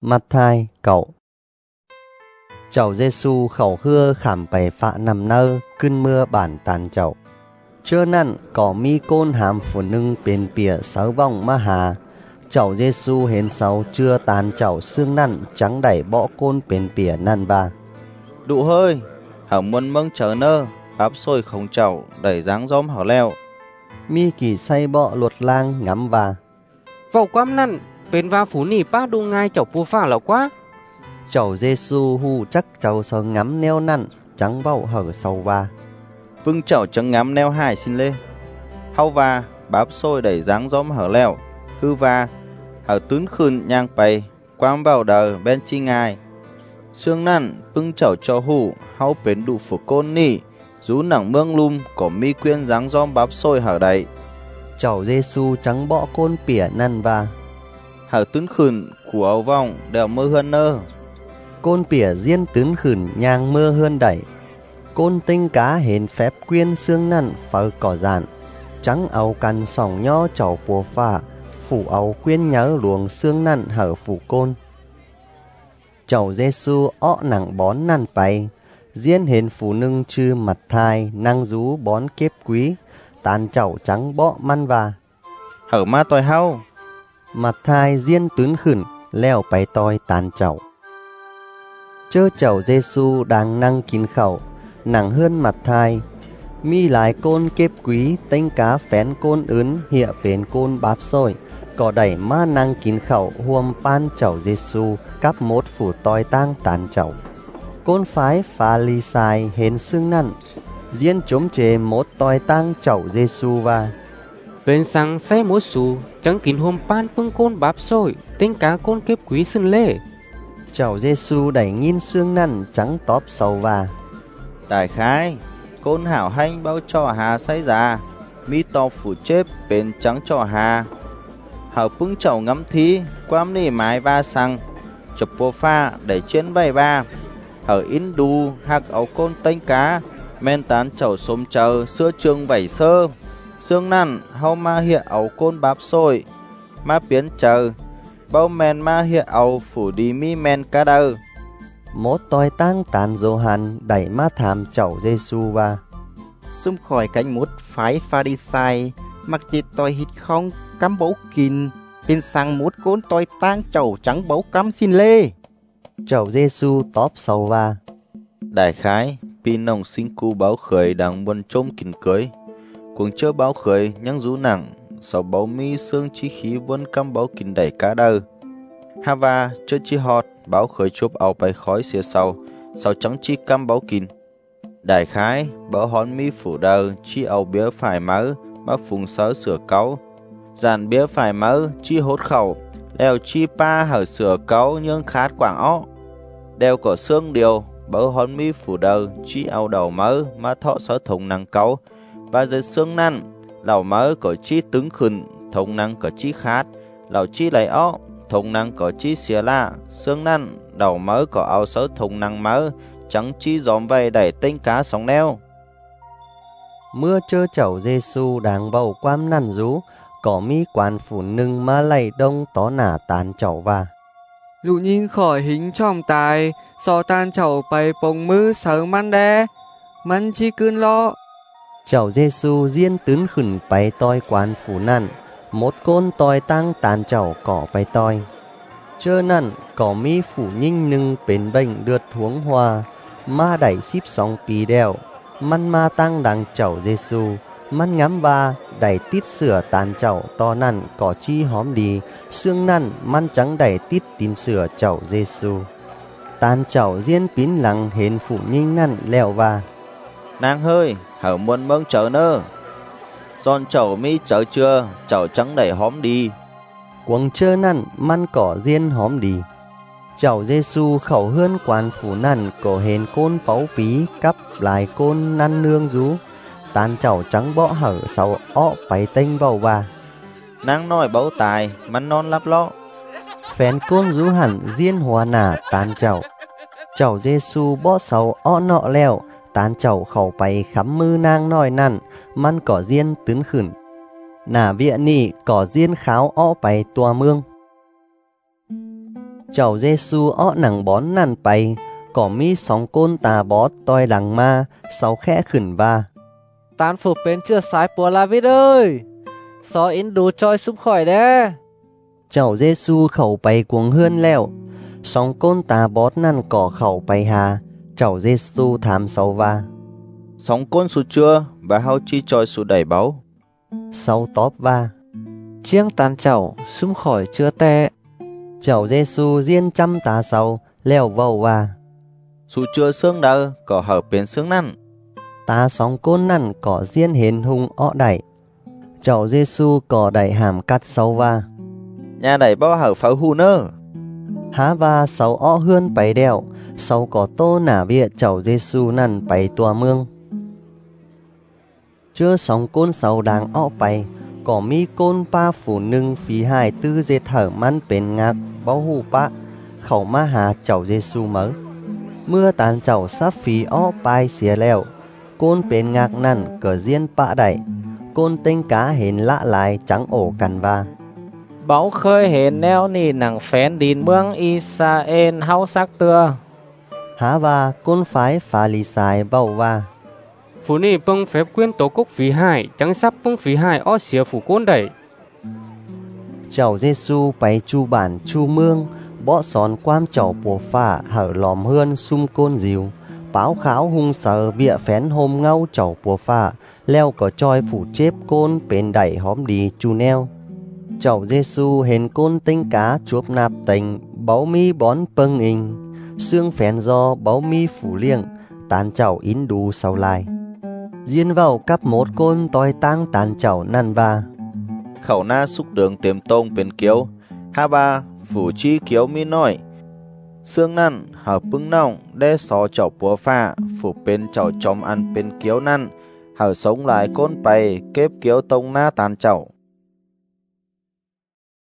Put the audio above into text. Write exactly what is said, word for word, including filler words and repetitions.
Mặt thai cậu Chậu Giê-xu khẩu hưa khảm bày phạ nằm nơ cơn mưa bản tàn chậu. Chơ nặn có mi côn hàm phụ nưng bên bìa sáu vòng ma hà. Chậu Giê-xu hến sáu chưa tàn chậu xương nặn trắng đẩy bỏ côn bên bìa năn ba. Đụ hơi, hảo muôn mâng trở nơ, bắp xôi không chậu, đẩy dáng gióm hảo leo. Mi kỳ say bọ luột lang ngắm va. Vậu quam nặn, bên va phú nỉ bác đu ngai chậu pu phả lão quá. Chậu Giê-xu hù chắc chậu sờ ngắm neo nặn, trắng vậu hở sầu va. Vưng chậu trắng ngắm neo hai xin lê. Hau va, bắp xôi đẩy dáng gióm hở leo. Hư va, hảo tún khưn nhang bày, quam vào đời bên chi ngai. Sương nặn, vưng chậu cho hù, hau bến đủ phủ côn nỉ. Rú nặng mương lum, có mi quyên dáng gióm bắp xôi hở đẩy. Chậu Giê-xu trắng bọ côn pỉa năn va. Hảo tún khưn, của áo vòng, đèo mơ hơn nơ. Côn pỉa diên tún khửn nhang mưa hơn đẩy. Côn tinh cá hến phép quyên xương nặn phở cỏ dạn. Trắng áo cằn sòng nho chậu bùa phả. Phủ áo quyên nhớ luồng xương nặn hở phủ côn. Chậu Giê-xu ọ nặng bón nặn bay. Diên hến phủ nưng chư mặt thai năng rú bón kép quý. Tàn chậu trắng bọ măn va. Hở ma toi hau. Mặt thai diên tún khửn leo bay toi tàn chậu. Chơ chậu Giê-xu đang năng kín khẩu, nặng hơn mặt thai. Mi lái côn kép quý, tênh cá phén côn ướn, hiện bến côn báp xôi. Có đẩy ma năng kín khẩu, huom pan chậu Giê-xu, cắp mốt phủ toi tang tàn chậu. Côn phái phá ly sai hến xương nặn, diên chốm chế mốt toi tang chậu Giê-xu va. Bên sang xe mốt xu, trắng kín hôm pan phương côn báp xôi, tênh cá côn kép quý xưng lê. Chậu Giê-xu đẩy nghìn xương nặn trắng tóp sầu va. Đại khái, côn hảo hanh bao cho hà say già. Mi to phủ chếp bên trắng cho hà. Hảo pưng chậu ngắm thí, quam nỉ mái va sang. Chụp bồ pha đẩy trên bay ba. Hảo in đu hạc áo côn tênh cá. Men tán chậu xôm chờ sữa trường vảy sơ. Xương nặn hau ma hiện áo côn báp xôi. Ma biến chờ. Bao men ma hiện áo phủ đi mi men cá đơ. Mốt toi tang tàn dô hàn đẩy ma thảm chậu Giê-xu va. Xung khỏi cánh mốt phái pha đi sai. Mặc chít toi hít không cắm bấu kín. Bên sang mốt côn toi tang chậu trắng bấu cắm xin lê. Chậu Giê-xu tóp sầu va. Đại khái, pin nông sinh cu báo khởi đang buôn trôm kín cưới. Cuồng chơ báo khởi nhăng rú nặng. Sau báo mi xương chi khí vốn cắm báo kín đẩy cá đơ. Ha va chơ chi hot báo khởi chụp áo bay khói xìa sau. Sau trắng chi cắm báo kín. Đại khái, báo hón mi phủ đơ chi áo bía phải mớ mà phùng sớ sửa cáu. Dàn bía phải mớ chi hốt khẩu. Lèo chi pa hở sửa cáu nhưng khát quảng ó. Đeo có xương điều, báo hón mi phủ đơ chi áo đầu mớ mà thọ sớ thùng năng cáu. Và dưới xương năn, lão mớ có chi tứng khẩn, thùng năng có chi khát. Lão chi lấy ó, thùng năng có chi xìa lạ. Xương năn, đầu mớ có áo sớ thùng năng mớ. Trắng chi gióm vầy đẩy tênh cá sóng neo. Mưa chơ chậu Giê-xu đang bầu quam năn rú. Có mi quan phủ nưng mà lầy đông tó nả tàn chậu va. Lụ nhìn khỏi hình trong tài. So tàn chậu bày bồng mư sớ măn đe. Măn chi cơn lo. Chậu Giê-xu diên tún khửn bay toi quan phủ nặn. Mốt côn toi tăng tàn chậu cỏ bay toi. Chơ nặn có mi phủ nhinh nưng bến bệnh đượt huống hoa. Ma đẩy xíp sóng pí đèo. Măn ma tăng đằng chậu Giê-xu. Măn ngắm va đẩy tít sửa tàn chậu to nặn có chi hóm đi. Xương nặn măn trắng đẩy tít tín sửa chậu Giê-xu. Tàn chậu diên pín lăng hến phủ nhinh nặn leo va. Nàng hơi, hở muôn mông trở nơ. Giòn chậu mi trở chưa, chậu trắng đẩy hóm đi. Quăng chơ nặn măn cỏ diên hóm đi. Chậu Giê-xu khẩu hơn quan phủ nặn có hến côn báu pí cắp lại côn năn nương rú. Tàn chậu trắng bõ hở sau ọ bày tênh vào va. Nàng nói báu tài, mắn non lắp lõ. Phén côn rú hẳn diên hòa nả tàn chậu. Chậu Giê-xu bõ sau ọ nọ leo. Tàn chậu khẩu bày khắm mư nang nói nặn. Măn cỏ diên tún khửn. Nả vịa nị cỏ diên kháo ọ bày tòa mương. Chầu Giêsu ó nằng bón năn bay, có mi sóng côn tà bó toi đằng ma, sáu khẽ khửn ba. Tán phục bên chưa sái của La Vít ơi, xó in đủ trôi súp khỏi đế. Chầu Giêsu khẩu bay cuồng hươn leo, sóng côn tà bó năn cỏ khẩu bay hà, chầu Giêsu thám sáu va. Sóng côn su chưa, và hao chi trôi su đẩy báu. Sáu tóp va. Chiếng tàn chậu, súp khỏi chưa tệ. Chầu Giêsu riêng trăm tá sau, leo vào va. Su chưa xương đơ, có hở bên xương năn. Ta sóng côn năn có riêng hến hung ọ đẩy. Chầu Giêsu có đẩy hàm cắt sau va. Nhà đẩy bao hở pháo hù nơ. Há va sáu ọ hươn bày đèo, sau có tô nả bịa chầu Giêsu năn bày tòa mương. Chưa sóng côn sáu đáng ọ bày, có mi côn pa phủ nưng phí hài tư dê thở măn bên ngạc bao hù bạ, khẩu ma hà chầu Giêsu mớ. Mưa tàn chầu sắp phí ọ bài xìa leo, côn bên ngạc năn cờ riêng bạ đẩy, côn tinh cá hến lạ lại trắng ổ cằn ba. Báo khơi hến neo nì nặng phén đín mương Israel hao sắc tưa. Há va côn phái phá lì xài bầu va. Phủ nì bưng phép quyên tổ cúc phí hài, chẳng sắp bưng phí hài ó xìa phủ côn đẩy. Chầu Giêsu bày chu bản chu mương, bỏ xón quam chầu bùa phả hở lòm hươn sum côn dìu. Báo kháo hung sờ bịa phén hôm ngâu chầu bùa phả, leo có troi phủ chếp côn bên đẩy hóm đi chu neo. Chầu Giêsu hên côn tinh cá chuốc nạp tình, báu mi bón pâng in. Xương phén do báu mi phủ liêng, tàn chầu ín đu sau lại. Diên vào cắp một côn toi tăng tàn chầu năn va. Khẩu na xúc đường tiềm tông bên kiếu. Ha ba, phủ chi kiếu mi nói. Xương năn, hở bưng nông, đe xó chậu búa pha, phủ bên chậu chom ăn bên kiếu năn. Hở sống lại côn bày, kếp kiếu tông na tàn chậu.